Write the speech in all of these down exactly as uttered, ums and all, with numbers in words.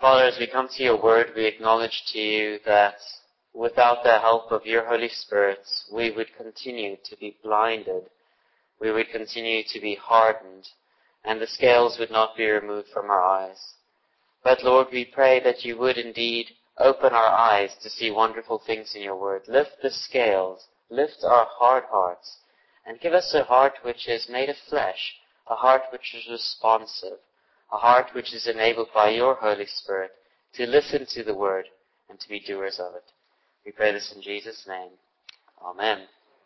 Father, as we come to your word, we acknowledge to you that without the help of your Holy Spirit, we would continue to be blinded. We would continue to be hardened, and the scales would not be removed from our eyes. But Lord, we pray that you would indeed open our eyes to see wonderful things in your word. Lift the scales, lift our hard hearts, and give us a heart which is made of flesh, a heart which is responsive, a heart which is enabled by your Holy Spirit to listen to the word and to be doers of it. We pray this in Jesus' name. Amen.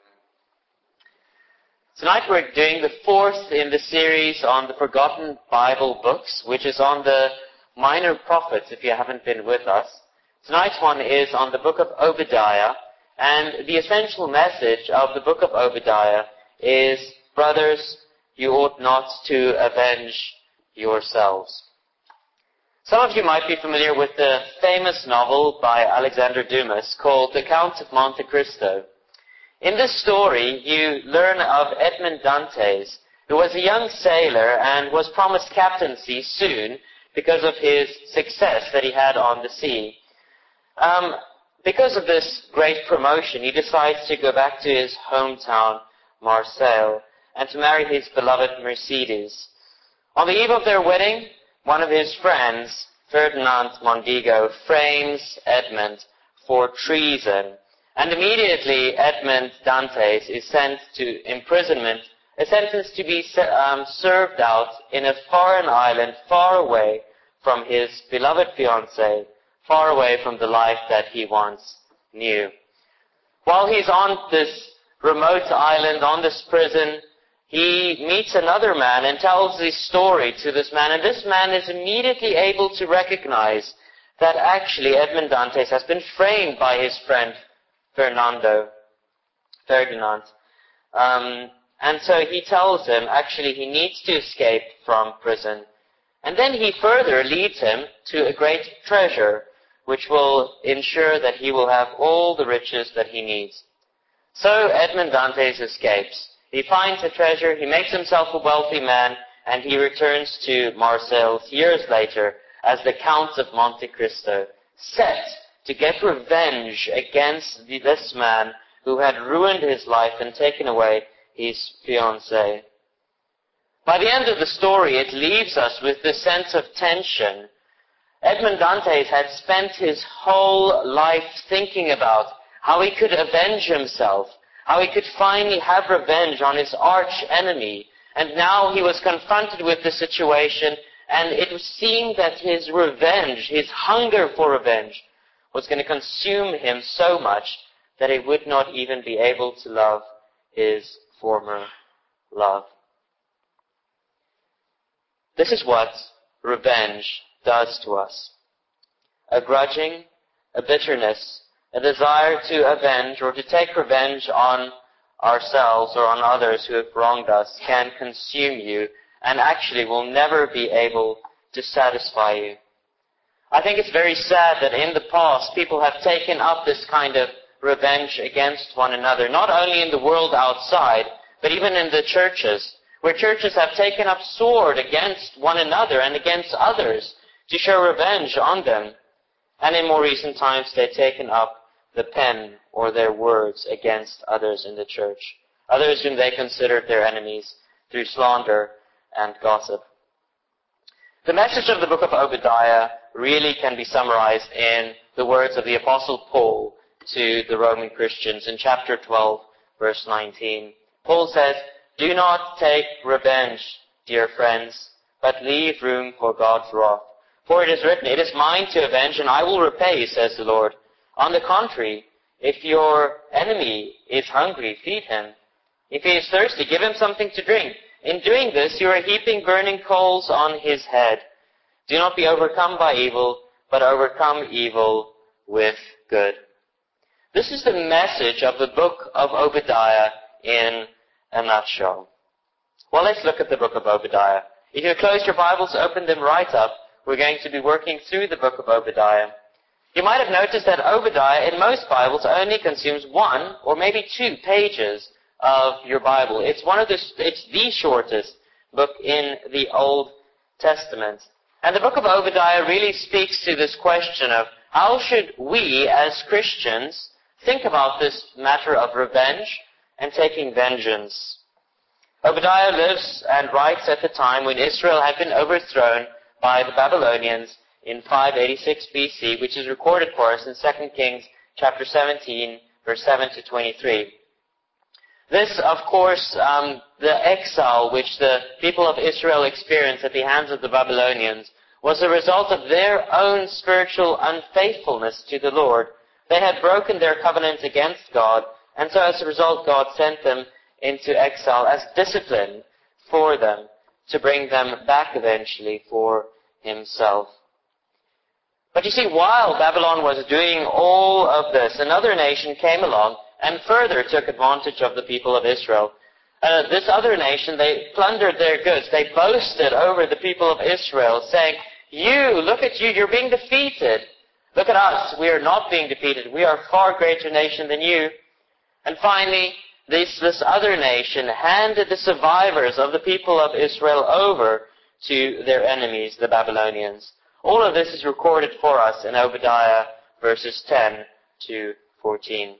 Tonight we're doing the fourth in the series on the forgotten Bible books, which is on the minor prophets, if you haven't been with us. Tonight's one is on the book of Obadiah, and the essential message of the book of Obadiah is, brothers, you ought not to avenge yourselves. Some of you might be familiar with the famous novel by Alexander Dumas called The Count of Monte Cristo. In this story, you learn of Edmond Dantes, who was a young sailor and was promised captaincy soon because of his success that he had on the sea. Um, because of this great promotion, he decides to go back to his hometown, Marseille, and to marry his beloved Mercedes. On the eve of their wedding, one of his friends, Ferdinand Mondego, frames Edmond for treason. And immediately Edmond Dantes is sent to imprisonment, a sentence to be um, served out in a foreign island far away from his beloved fiancée, far away from the life that he once knew. While he's on this remote island, on this prison, he meets another man and tells his story to this man, and this man is immediately able to recognize that actually Edmond Dantes has been framed by his friend Fernando, Ferdinand. Um, and so he tells him actually he needs to escape from prison. And then he further leads him to a great treasure, which will ensure that he will have all the riches that he needs. So Edmond Dantes escapes. He finds a treasure, he makes himself a wealthy man, and he returns to Marseille years later as the Count of Monte Cristo, set to get revenge against this man who had ruined his life and taken away his fiancée. By the end of the story, it leaves us with this sense of tension. Edmond Dantes had spent his whole life thinking about how he could avenge himself, how he could finally have revenge on his arch enemy. And now he was confronted with the situation, and it seemed that his revenge, his hunger for revenge, was going to consume him so much that he would not even be able to love his former love. This is what revenge does to us. A grudging, a bitterness, a desire to avenge or to take revenge on ourselves or on others who have wronged us can consume you and actually will never be able to satisfy you. I think it's very sad that in the past people have taken up this kind of revenge against one another, not only in the world outside, but even in the churches, where churches have taken up sword against one another and against others to show revenge on them. And in more recent times they've taken up the pen or their words against others in the church, others whom they considered their enemies through slander and gossip. The message of the book of Obadiah really can be summarized in the words of the Apostle Paul to the Roman Christians in chapter twelve, verse nineteen. Paul says, "Do not take revenge, dear friends, but leave room for God's wrath. For it is written, 'It is mine to avenge, and I will repay,' says the Lord. On the contrary, if your enemy is hungry, feed him. If he is thirsty, give him something to drink. In doing this, you are heaping burning coals on his head. Do not be overcome by evil, but overcome evil with good." This is the message of the book of Obadiah in a nutshell. Well, let's look at the book of Obadiah. If you close your Bibles, open them right up. We're going to be working through the book of Obadiah. You might have noticed that Obadiah in most Bibles only consumes one or maybe two pages of your Bible. It's one of the, it's the shortest book in the Old Testament. And the book of Obadiah really speaks to this question of how should we as Christians think about this matter of revenge and taking vengeance. Obadiah lives and writes at the time when Israel had been overthrown by the Babylonians in five eighty-six B C, which is recorded for us in Second Kings chapter seventeen, verse seven to twenty-three. This, of course, um, the exile which the people of Israel experienced at the hands of the Babylonians was a result of their own spiritual unfaithfulness to the Lord. They had broken their covenant against God, and so as a result God sent them into exile as discipline for them to bring them back eventually for himself. But you see, while Babylon was doing all of this, another nation came along and further took advantage of the people of Israel. Uh, this other nation, they plundered their goods. They boasted over the people of Israel, saying, "You, look at you, you're being defeated. Look at us, we are not being defeated. We are a far greater nation than you." And finally, this, this other nation handed the survivors of the people of Israel over to their enemies, the Babylonians. All of this is recorded for us in Obadiah verses ten to fourteen.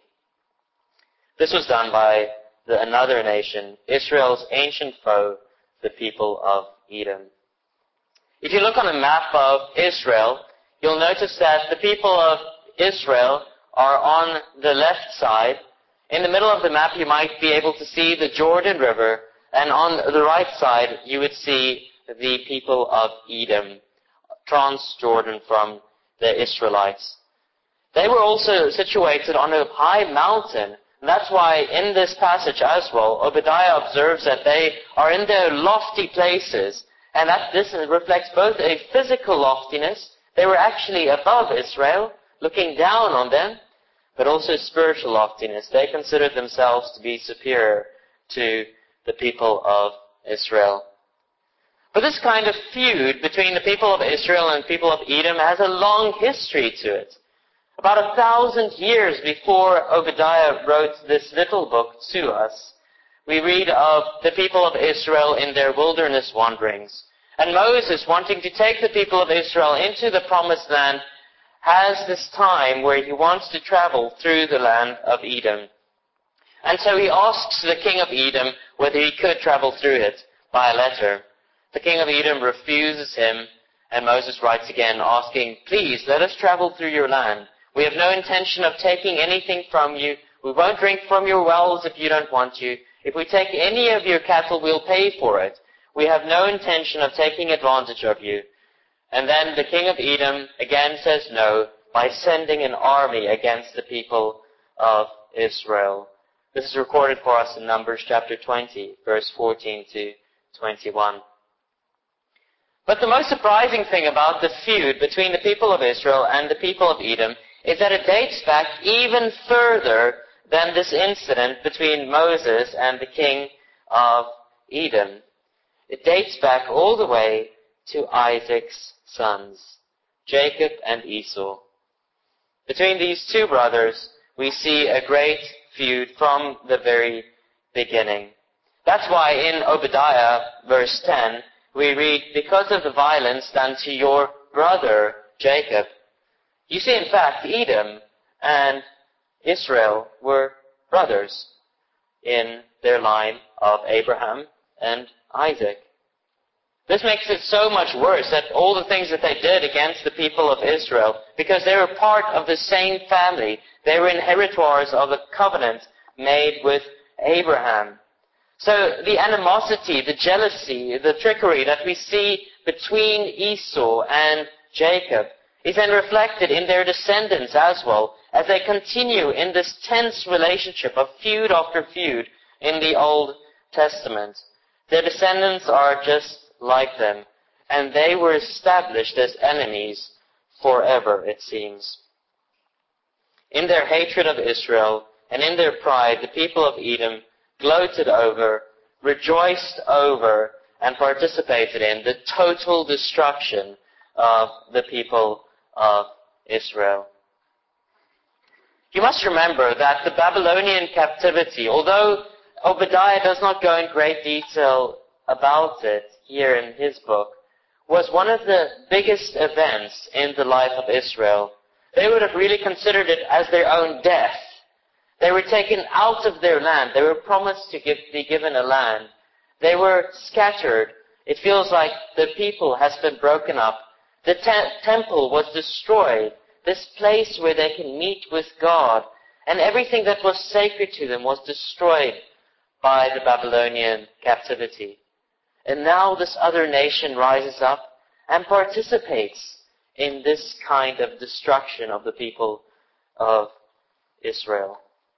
This was done by the, another nation, Israel's ancient foe, the people of Edom. If you look on a map of Israel, you'll notice that the people of Israel are on the left side. In the middle of the map, you might be able to see the Jordan River, and on the right side, you would see the people of Edom, Transjordan from the Israelites. They were also situated on a high mountain. And that's why in this passage as well, Obadiah observes that they are in their lofty places, and that this reflects both a physical loftiness. They were actually above Israel, looking down on them, but also spiritual loftiness. They considered themselves to be superior to the people of Israel. But this kind of feud between the people of Israel and people of Edom has a long history to it. About a thousand years before Obadiah wrote this little book to us, we read of the people of Israel in their wilderness wanderings. And Moses, wanting to take the people of Israel into the promised land, has this time where he wants to travel through the land of Edom. And so he asks the king of Edom whether he could travel through it by a letter. The king of Edom refuses him, and Moses writes again asking, "Please, let us travel through your land. We have no intention of taking anything from you. We won't drink from your wells if you don't want to. If we take any of your cattle, we'll pay for it. We have no intention of taking advantage of you." And then the king of Edom again says no by sending an army against the people of Israel. This is recorded for us in Numbers chapter twenty, verse fourteen to twenty-one. But the most surprising thing about the feud between the people of Israel and the people of Edom is that it dates back even further than this incident between Moses and the king of Edom. It dates back all the way to Isaac's sons, Jacob and Esau. Between these two brothers, we see a great feud from the very beginning. That's why in Obadiah, verse ten, we read, "Because of the violence done to your brother Jacob." You see, in fact, Edom and Israel were brothers in their line of Abraham and Isaac. This makes it so much worse that all the things that they did against the people of Israel, because they were part of the same family. They were inheritors of a covenant made with Abraham. So the animosity, the jealousy, the trickery that we see between Esau and Jacob is then reflected in their descendants as well, as they continue in this tense relationship of feud after feud in the Old Testament. Their descendants are just like them, and they were established as enemies forever, it seems. In their hatred of Israel and in their pride, the people of Edom gloated over, rejoiced over, and participated in the total destruction of the people of Israel. You must remember that the Babylonian captivity, although Obadiah does not go in great detail about it here in his book, was one of the biggest events in the life of Israel. They would have really considered it as their own death. They were taken out of their land. They were promised to give, be given a land. They were scattered. It feels like the people has been broken up. The te- temple was destroyed. This place where they can meet with God. And everything that was sacred to them was destroyed by the Babylonian captivity. And now this other nation rises up and participates in this kind of destruction of the people of Israel.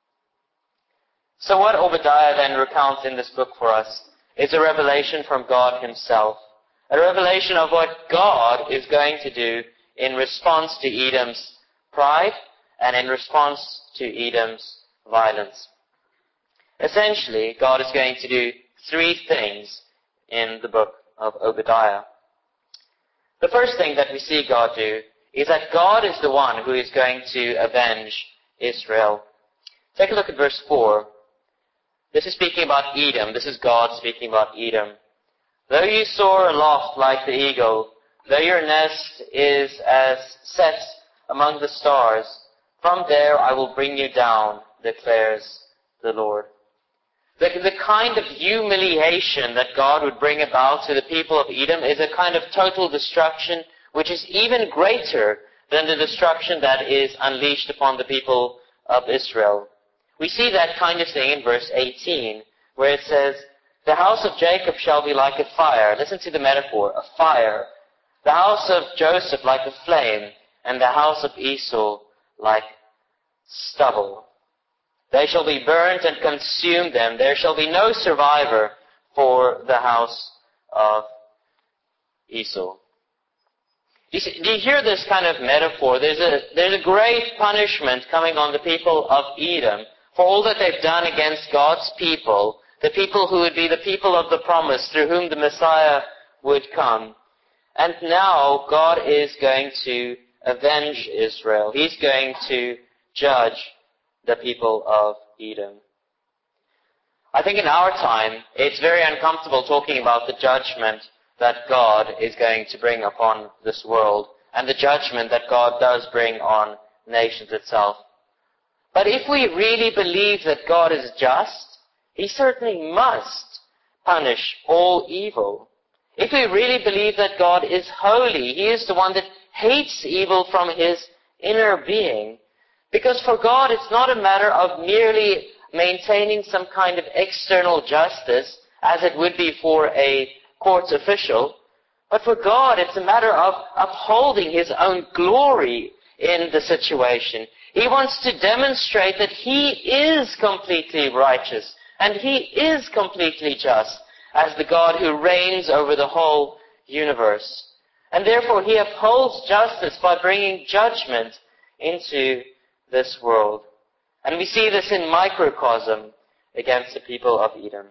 So what Obadiah then recounts in this book for us is a revelation from God himself. A revelation of what God is going to do in response to Edom's pride and in response to Edom's violence. Essentially, God is going to do three things in the book of Obadiah. The first thing that we see God do is that God is the one who is going to avenge Israel. Take a look at verse four. This is speaking about Edom. This is God speaking about Edom. Though you soar aloft like the eagle, though your nest is as set among the stars, from there I will bring you down, declares the Lord. The, the kind of humiliation that God would bring about to the people of Edom is a kind of total destruction which is even greater than the destruction that is unleashed upon the people of Israel. We see that kind of thing in verse eighteen, where it says, the house of Jacob shall be like a fire. Listen to the metaphor, a fire. The house of Joseph like a flame, and the house of Esau like stubble. They shall be burnt and consume them. There shall be no survivor for the house of Esau. Do you, see, do you hear this kind of metaphor? There's a, there's a great punishment coming on the people of Edom for all that they've done against God's people, the people who would be the people of the promise through whom the Messiah would come. And now God is going to avenge Israel. He's going to judge the people of Edom. I think in our time, it's very uncomfortable talking about the judgment that God is going to bring upon this world and the judgment that God does bring on nations itself. But if we really believe that God is just, He certainly must punish all evil. If we really believe that God is holy, He is the one that hates evil from His inner being. Because for God, it's not a matter of merely maintaining some kind of external justice, as it would be for a court official. But for God, it's a matter of upholding His own glory in the situation. He wants to demonstrate that He is completely righteous and He is completely just as the God who reigns over the whole universe. And therefore He upholds justice by bringing judgment into this world. And we see this in microcosm against the people of Edom.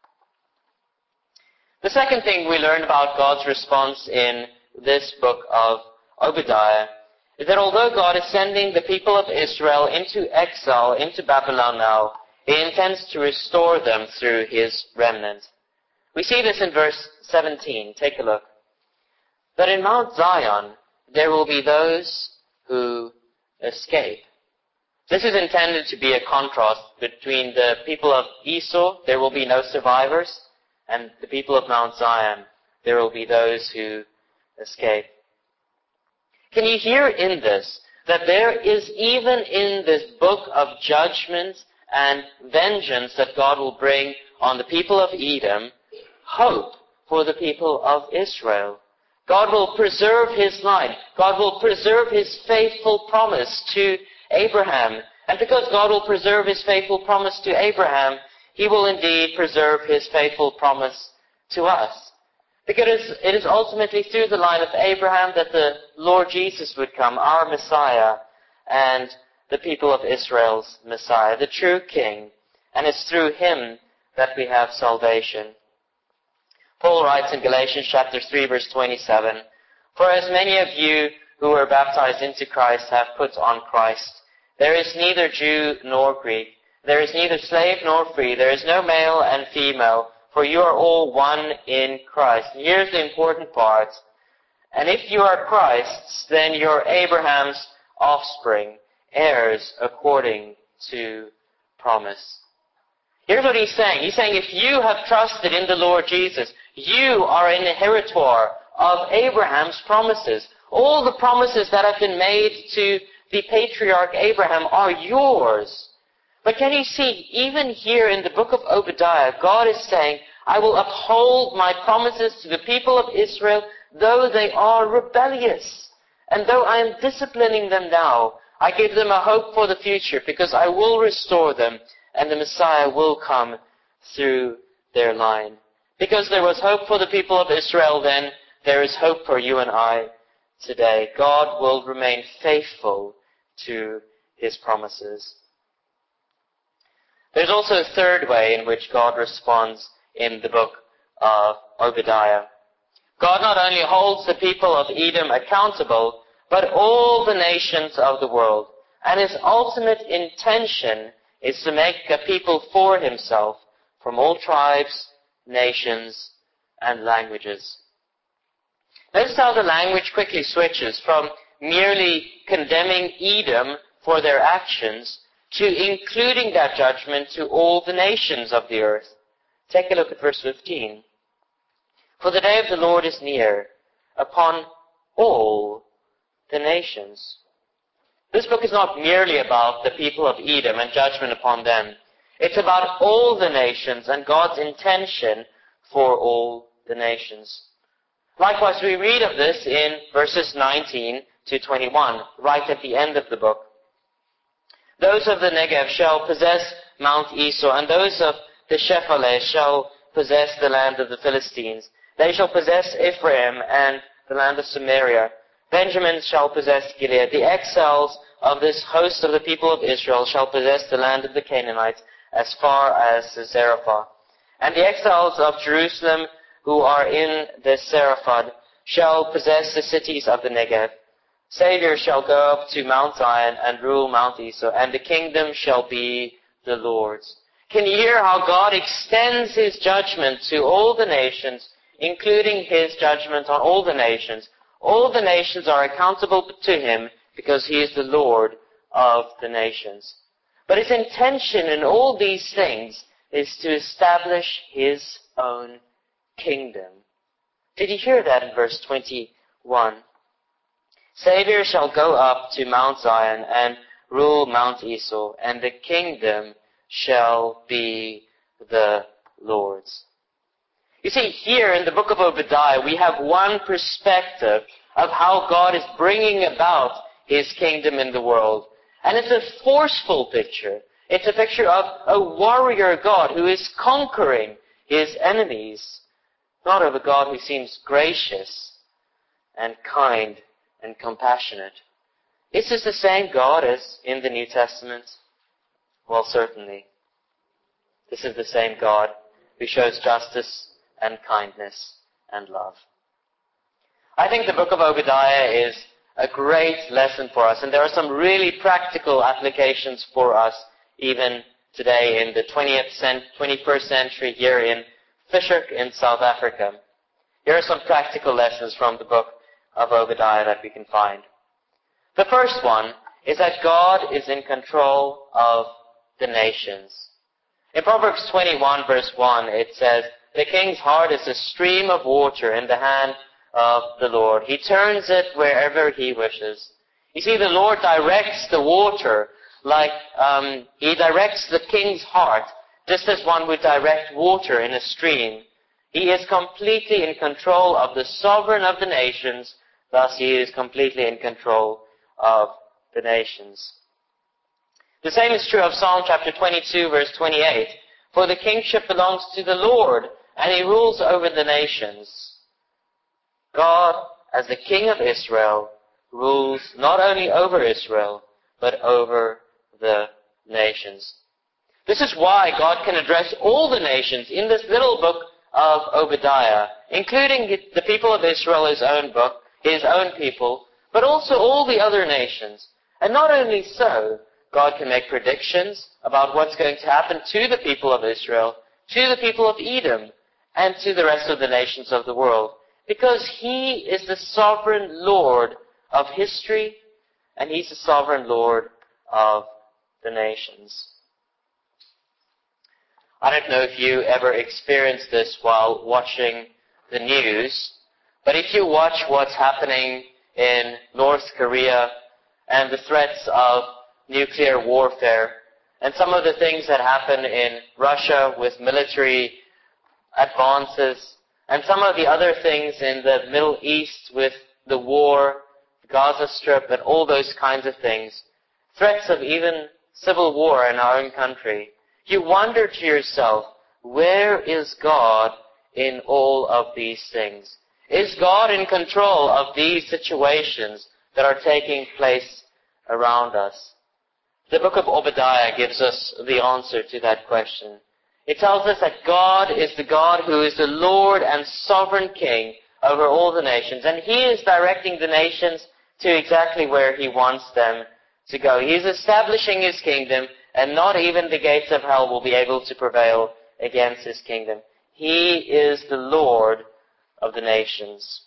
The second thing we learn about God's response in this book of Obadiah is that although God is sending the people of Israel into exile, into Babylon now, He intends to restore them through His remnant. We see this in verse seventeen. Take a look. That in Mount Zion there will be those who escape. This is intended to be a contrast between the people of Esau, there will be no survivors, and the people of Mount Zion, there will be those who escape. Can you hear in this that there is, even in this book of judgment and vengeance that God will bring on the people of Edom, hope for the people of Israel? God will preserve His line. God will preserve His faithful promise to Abraham. And because God will preserve His faithful promise to Abraham, He will indeed preserve His faithful promise to us. Because it is ultimately through the line of Abraham that the Lord Jesus would come, our Messiah, and the people of Israel's Messiah, the true King. And it's through Him that we have salvation. Paul writes in Galatians chapter three, verse twenty-seven, For as many of you who were baptized into Christ have put on Christ. There is neither Jew nor Greek. There is neither slave nor free. There is no male and female, for you are all one in Christ. And here's the important part. And if you are Christ's, then you're Abraham's offspring, heirs according to promise. Here's what he's saying. He's saying if you have trusted in the Lord Jesus, you are an inheritor of Abraham's promises. All the promises that have been made to the patriarch Abraham are yours. But can you see, even here in the book of Obadiah, God is saying, I will uphold my promises to the people of Israel, though they are rebellious. And though I am disciplining them now, I give them a hope for the future, because I will restore them, and the Messiah will come through their line. Because there was hope for the people of Israel then, there is hope for you and I today. God will remain faithful to His promises. There's also a third way in which God responds in the book of Obadiah. God not only holds the people of Edom accountable, but all the nations of the world. And His ultimate intention is to make a people for Himself from all tribes, nations, and languages. Notice how the language quickly switches from merely condemning Edom for their actions to including that judgment to all the nations of the earth. Take a look at verse fifteen. For the day of the Lord is near upon all the nations. This book is not merely about the people of Edom and judgment upon them. It's about all the nations and God's intention for all the nations. Likewise, we read of this in verses nineteen to twenty-one, right at the end of the book. Those of the Negev shall possess Mount Esau, and those of the Shephelah shall possess the land of the Philistines. They shall possess Ephraim and the land of Samaria. Benjamin shall possess Gilead. The exiles of this host of the people of Israel shall possess the land of the Canaanites as far as Zarephath. And the exiles of Jerusalem who are in the Seraphad shall possess the cities of the Negev. Savior shall go up to Mount Zion and rule Mount Esau, and the kingdom shall be the Lord's. Can you hear how God extends His judgment to all the nations, including His judgment on all the nations? All the nations are accountable to Him because He is the Lord of the nations. But His intention in all these things is to establish His own kingdom. Did you hear that in verse twenty-one? Savior shall go up to Mount Zion and rule Mount Esau, and the kingdom shall be the Lord's. You see, here in the book of Obadiah, we have one perspective of how God is bringing about His kingdom in the world. And it's a forceful picture. It's a picture of a warrior God who is conquering His enemies, not of a God who seems gracious and kind and compassionate. Is this the same God as in the New Testament? Well, certainly. This is the same God who shows justice and kindness and love. I think the book of Obadiah is a great lesson for us, and there are some really practical applications for us even today in the twentieth, twenty-first century here in Fischhoek in South Africa. Here are some practical lessons from the book of Obadiah that we can find. The first one is that God is in control of the nations. In Proverbs twenty-one verse one it says, the king's heart is a stream of water in the hand of the Lord. He turns it wherever He wishes. You see, the Lord directs the water like um, He directs the king's heart, just as one would direct water in a stream. He is completely in control of the sovereign of the nations. Thus, He is completely in control of the nations. The same is true of Psalm chapter twenty-two, verse twenty-eight. For the kingship belongs to the Lord, and He rules over the nations. God, as the King of Israel, rules not only over Israel, but over the nations. This is why God can address all the nations in this little book of Obadiah, including the people of Israel, His own book, His own people, but also all the other nations. And not only so, God can make predictions about what's going to happen to the people of Israel, to the people of Edom, and to the rest of the nations of the world. Because He is the sovereign Lord of history, and He's the sovereign Lord of the nations. I don't know if you ever experienced this while watching the news, but if you watch what's happening in North Korea and the threats of nuclear warfare, and some of the things that happen in Russia with military advances, and some of the other things in the Middle East with the war, the Gaza Strip, and all those kinds of things, threats of even civil war in our own country, you wonder to yourself, where is God in all of these things? Is God in control of these situations that are taking place around us? The book of Obadiah gives us the answer to that question. It tells us that God is the God who is the Lord and sovereign King over all the nations, and He is directing the nations to exactly where He wants them to go. He is establishing His kingdom, and not even the gates of hell will be able to prevail against His kingdom. He is the Lord of the nations.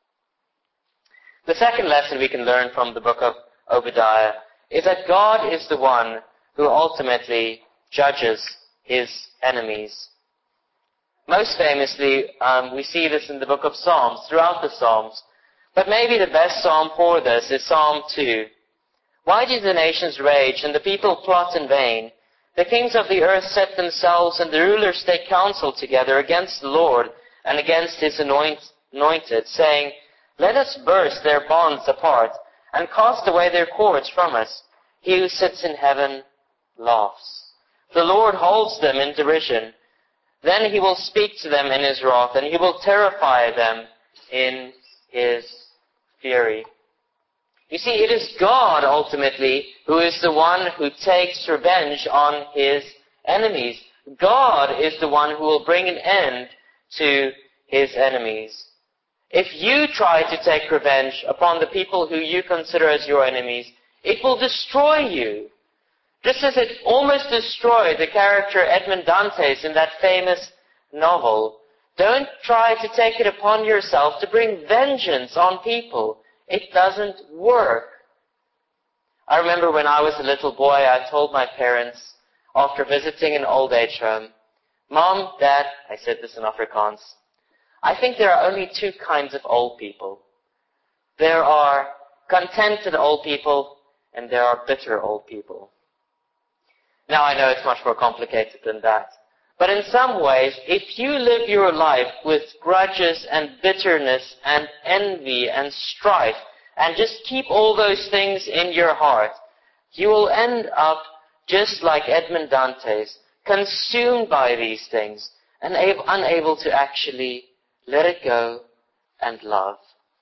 The second lesson we can learn from the book of Obadiah is that God is the one who ultimately judges His enemies. Most famously, um, we see this in the book of Psalms, throughout the Psalms. But maybe the best psalm for this is Psalm two. Why do the nations rage and the people plot in vain? The kings of the earth set themselves and the rulers take counsel together against the Lord and against His anointed, saying, Let us burst their bonds apart and cast away their cords from us. He who sits in heaven laughs. The Lord holds them in derision. Then He will speak to them in His wrath, and He will terrify them in His fury. You see, it is God, ultimately, who is the one who takes revenge on His enemies. God is the one who will bring an end to His enemies. If you try to take revenge upon the people who you consider as your enemies, it will destroy you. Just as it almost destroyed the character Edmond Dantes in that famous novel. Don't try to take it upon yourself to bring vengeance on people. It doesn't work. I remember when I was a little boy, I told my parents, after visiting an old age home, Mom, Dad, I said this in Afrikaans, I think there are only two kinds of old people. There are contented old people, and there are bitter old people. Now I know it's much more complicated than that. But in some ways, if you live your life with grudges and bitterness and envy and strife, and just keep all those things in your heart, you will end up just like Edmond Dantes, consumed by these things, and unable to actually let it go and love.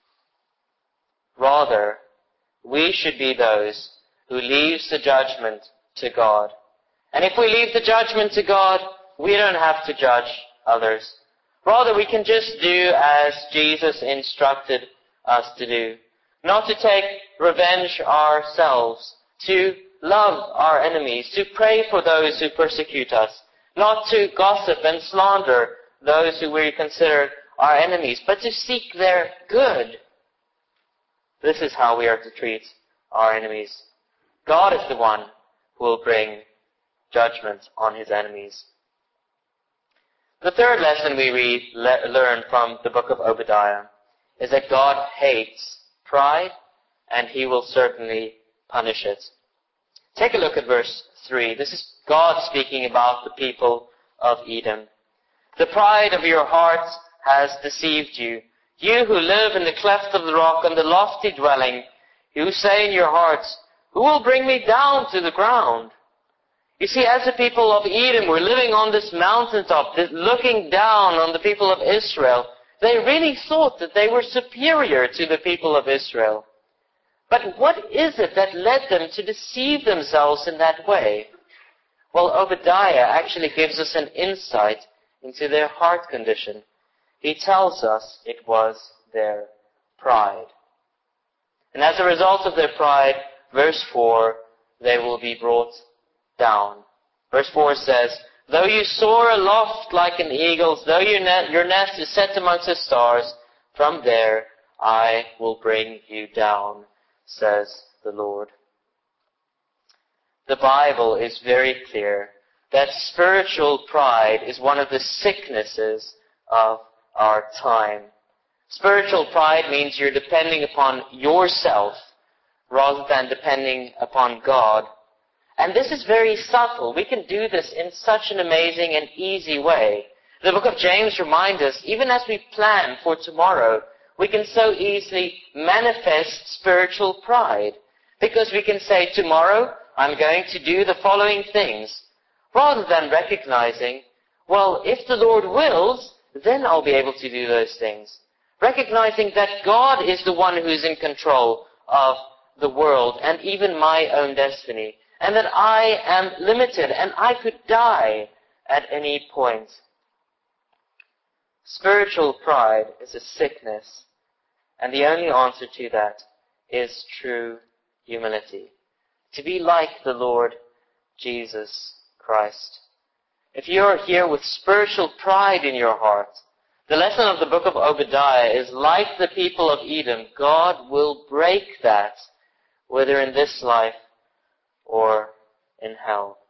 Rather, we should be those who leaves the judgment to God. And if we leave the judgment to God, we don't have to judge others. Rather, we can just do as Jesus instructed us to do. Not to take revenge ourselves, to love our enemies, to pray for those who persecute us, not to gossip and slander those who we consider our enemies, but to seek their good. This is how we are to treat our enemies. God is the one who will bring judgment on His enemies. The third lesson we read, le- learn from the book of Obadiah is that God hates pride, and He will certainly punish it. Take a look at verse three. This is God speaking about the people of Edom. The pride of your heart has deceived you. You who live in the cleft of the rock and the lofty dwelling, you say in your hearts, who will bring me down to the ground? You see, as the people of Edom were living on this mountaintop, looking down on the people of Israel, they really thought that they were superior to the people of Israel. But what is it that led them to deceive themselves in that way? Well, Obadiah actually gives us an insight into their heart condition. He tells us it was their pride. And as a result of their pride, verse four, they will be brought down. Verse four says, though you soar aloft like an eagle's, though your, net, your nest is set amongst the stars, From there I will bring you down, says the Lord. The Bible is very clear that spiritual pride is one of the sicknesses of our time. Spiritual pride means you're depending upon yourself rather than depending upon God. And this is very subtle. We can do this in such an amazing and easy way. The book of James reminds us, even as we plan for tomorrow, we can so easily manifest spiritual pride. Because we can say, tomorrow I'm going to do the following things, rather than recognizing, well, if the Lord wills, then I'll be able to do those things. Recognizing that God is the one who is in control of the world and even my own destiny. And that I am limited and I could die at any point. Spiritual pride is a sickness. And the only answer to that is true humility. To be like the Lord Jesus Christ. If you are here with spiritual pride in your heart, the lesson of the book of Obadiah is like the people of Edom. God will break that, whether in this life or in hell.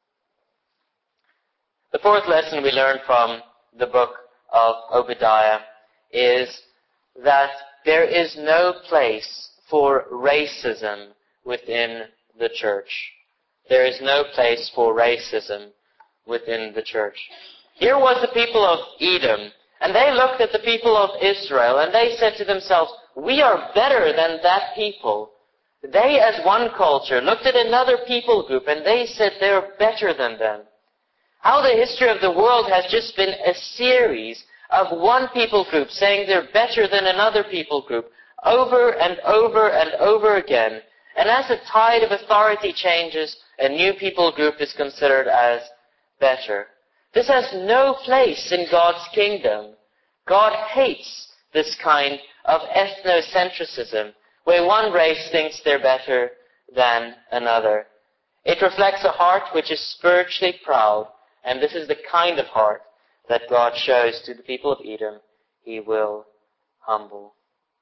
The fourth lesson we learn from the book of Obadiah is that there is no place for racism within the church. There is no place for racism within the church. Here was the people of Edom, and they looked at the people of Israel, and they said to themselves, we are better than that people. They, as one culture, looked at another people group, and they said they're better than them. How the history of the world has just been a series of one people group saying they're better than another people group, over and over and over again. And as the tide of authority changes, a new people group is considered as better. This has no place in God's kingdom. God hates this kind of ethnocentrism, where one race thinks they're better than another. It reflects a heart which is spiritually proud, and this is the kind of heart that God shows to the people of Edom He will humble.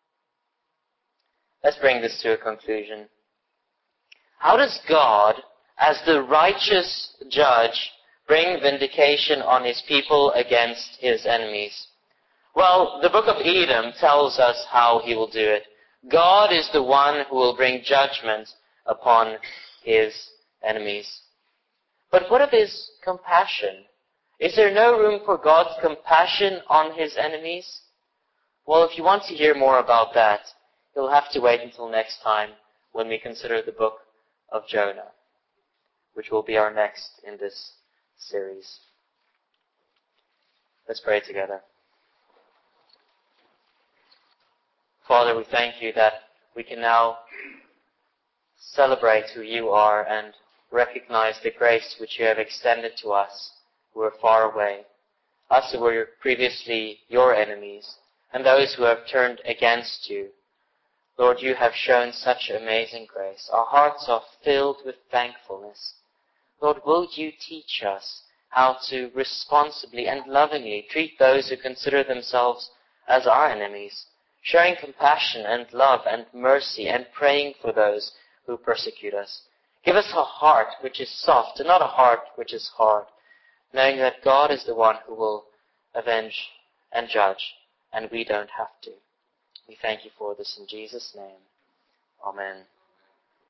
Let's bring this to a conclusion. How does God, as the righteous judge, bring vindication on His people against His enemies? Well, the book of Edom tells us how He will do it. God is the one who will bring judgment upon His enemies. But what of His compassion? Is there no room for God's compassion on His enemies? Well, if you want to hear more about that, you'll have to wait until next time when we consider the book of Jonah, which will be our next in this series. Let's pray together. Father, we thank You that we can now celebrate who You are and recognize the grace which You have extended to us who are far away, us who were previously Your enemies, and those who have turned against You. Lord, You have shown such amazing grace. Our hearts are filled with thankfulness. Lord, will You teach us how to responsibly and lovingly treat those who consider themselves as our enemies, showing compassion and love and mercy and praying for those who persecute us. Give us a heart which is soft and not a heart which is hard, knowing that God is the one who will avenge and judge, and we don't have to. We thank You for this in Jesus' name. Amen.